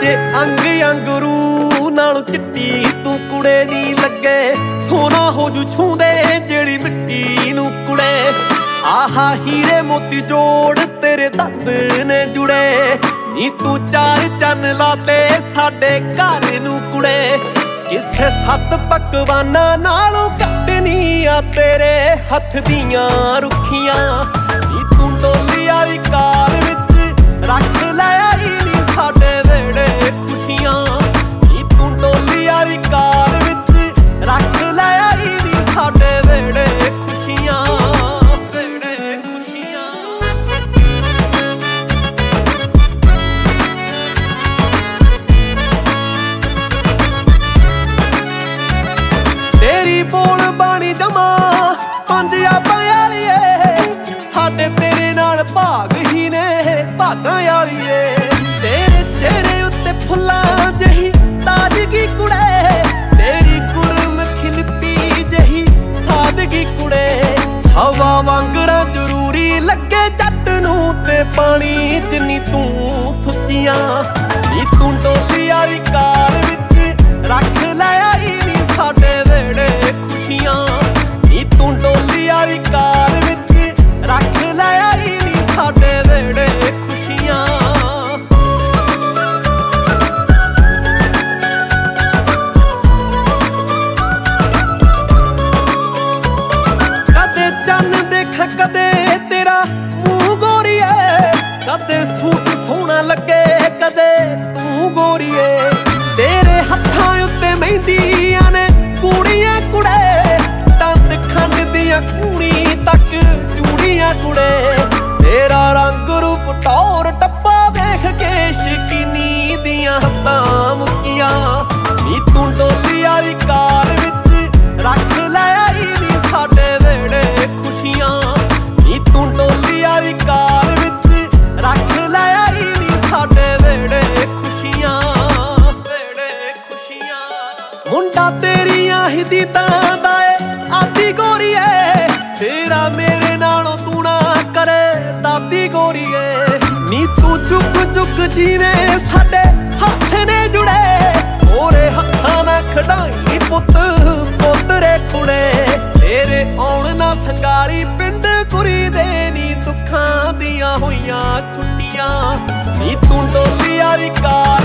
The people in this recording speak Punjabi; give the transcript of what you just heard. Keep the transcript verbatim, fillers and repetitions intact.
ਜੇ ਅੰਗ ਅੰਗਰੂ ਨਾਲੋਂ ਚਿੱਟੀ ਤੂੰ ਕੁੜੇ ਨੀ ਲੱਗੇ, ਸੋਨਾ ਹੋ ਜੂ ਛੂੰਦੇ ਜਿਹੜੀ ਮਿੱਟੀ ਨੂੰ ਕੁੜੇ। ਆਹਾ ਹੀਰੇ ਮੋਤੀ ਜੋੜ ਤੇਰੇ ਦੰਦ ਨੇ ਜੁੜੇ, ਨੀ ਤੂੰ ਚਾਰ ਚੰਨ ਲਾਤੇ ਸਾਡੇ ਘਰ ਨੂੰ ਕੁੜੇ। ਕਿਸੇ ਸੱਤ ਪਕਵਾਨਾਂ ਨਾਲੋਂ ਘੱਟ ਨੀ ਆ ਤੇਰੇ ਹੱਥ ਦੀਆਂ ਰੁੱਖੀਆਂ। ਨੀ ਤੂੰ ਡੋਲੀ ਵਾਲੀ ਕਾਰ ਵਿੱਚ ਰੱਖ ਲੈ ਆਈ ਨੀ ਸਾਡੇ ਵੇੜੇ ਖੁਸ਼ੀਆਂ। ਨੀ ਤੂੰ ਡੋਲੀ ਵਾਲੀ ਕਾਰ ਵਿੱਚ ਰੱਖ ਲੈ ਆਈ ਨੀ ਸਾਡੇ ਵੇੜੇ ਖੁਸ਼ੀਆਂ, ਵੇੜੇ ਖੁਸ਼ੀਆਂ। ਤੇਰੀ ਬੋਲ ਬਾਣੀ ਜਮਾ ਪੰਜਾਬਾਂ ਵਾਲੀਏ, ਸਾਡੇ ਤੇਰੇ ਨਾਲ ਭਾਗ ਹੀ ਨੇ ਭਾਗਾਂ ਵਾਲੀਏ। ਤੇਰੇ ਚਿਹਰੇ ਉੱਤੇ ਫੁੱਲਾਂ ਜਿਹੀ ਤਾਜ਼ਗੀ ਕੁੜੇ, ਤੇਰੀ ਗੁਰਮੁਖੀ ਲਿਪੀ ਜਿਹੀ ਸਾਦਗੀ ਕੁੜੇ। ਹਵਾ ਵਾਂਗਰਾਂ ਜ਼ਰੂਰੀ ਲੱਗੇ ਜੱਟ ਨੂੰ ਤੇ ਪਾਣੀ ਜਿੰਨੀ ਤੂੰ ਸੁੱਚੀਆਂ। ਨੀ ਤੂੰ ਡੋਲੀ ਵਾਲੀ ਕਾਰ ਵਿੱਚ ਰੱਖ ਲੈ ਆਈ ਨੀ ਸਾਡੇ ਵੇੜੇ ਖੁਸ਼ੀਆਂ। ਨੀ ਤੂੰ ਡੋਲੀ ਵਾਲੀ ਕਾਰ ਵਿੱਚ ਰੱਖ ਲੈ ਆਈ ਨੀ ਸਾਡੇ ਵੇੜੇ ਖੁਸ਼ੀਆਂ। ਕਦੇ ਚੰਨ ਦੇਖਾਂ ਕਦੇ ਤੇਰਾ ਮੂੰਹ ਗੋਰੀਏ, ਕਦੇ ਸੂਟ ਸੋਹਣਾ ਲੱਗੇ ਕਦੇ ਤੂੰ ਗੋਰੀਏ। ਤੇਰੇ ਹੱਥਾਂ ਉੱਤੇ ਮਹਿੰਦੀਆਂ ਨੇ ਕੁੜੀਆਂ ਕੁੜੇ, ਦੰਦ ਖੰਡ ਦੀਆਂ ਕੂਣੀ ਤੱਕ ਚੂੜੀਆਂ ਕੁੜੇ। ਤੇਰਾ ਰੰਗ ਰੂਪ ਟੌਰ ਟੱਪਾ ਵੇਖ ਕੇ ਸ਼ਕੀਨੀ ਦੀਆਂ ਹੱਥਾਂ ਮੁੱਕੀਆਂ। ਨੀ ਤੂੰ ਡੋਲੀ ਵਾਲੀ ਕਾਰ ਵਿੱਚ ਰੱਖ ਲੈ ਆਈ ਨੀ ਸਾਡੇ ਵੇੜੇ ਖੁਸ਼ੀਆਂ। ਨੀ ਤੂੰ ਡੋਲੀ ਵਾਲੀ ਕਾਰ ਵਿੱਚ ਰੱਖ ਲੈ ਆਈ ਨੀ ਸਾਡੇ ਵੇੜੇ ਖੁਸ਼ੀਆਂ, ਵੇੜੇ ਖੁਸ਼ੀਆਂ। ਮੁੰਡਾ ਤੇਰੀਆਂ ਹੀ ਦੀਦਾਂ ਦਾ ਏ ਆਦੀ ਗੋਰੀਏ, ਤੇਰਾ ਮੇਰੇ ਨਾਲੋਂ ਤੂੰ ਨਾ ਕਰੇ ਦਾਦੀ ਗੋਰੀਏ। ਨੀ ਤੂੰ ਚੁੱਕ ਚੁੱਕ ਜੀਵੇਂ ਸਾਡੇ ਹੱਥ ਨੇ ਜੁੜੇ, ਹੋਰੇ ਹੱਥਾਂ ਨਾਲ ਖੜਾਈ ਪੁੱਤ ਪੋਤਰੇ ਕੁੜੇ। ਤੇਰੇ ਆਉਣ ਨਾ ਸੰਗਾਲੀ ਪਿੰਡ ਕੁੜੀ ਦੇ ਨੀ ਦੁੱਖਾਂ ਦੀਆਂ ਹੋਈਆਂ ਛੁੱਟੀਆਂ। ਨੀ ਤੂੰ ਡੋਲੀ ਵਾਲੀ ਕਾਰ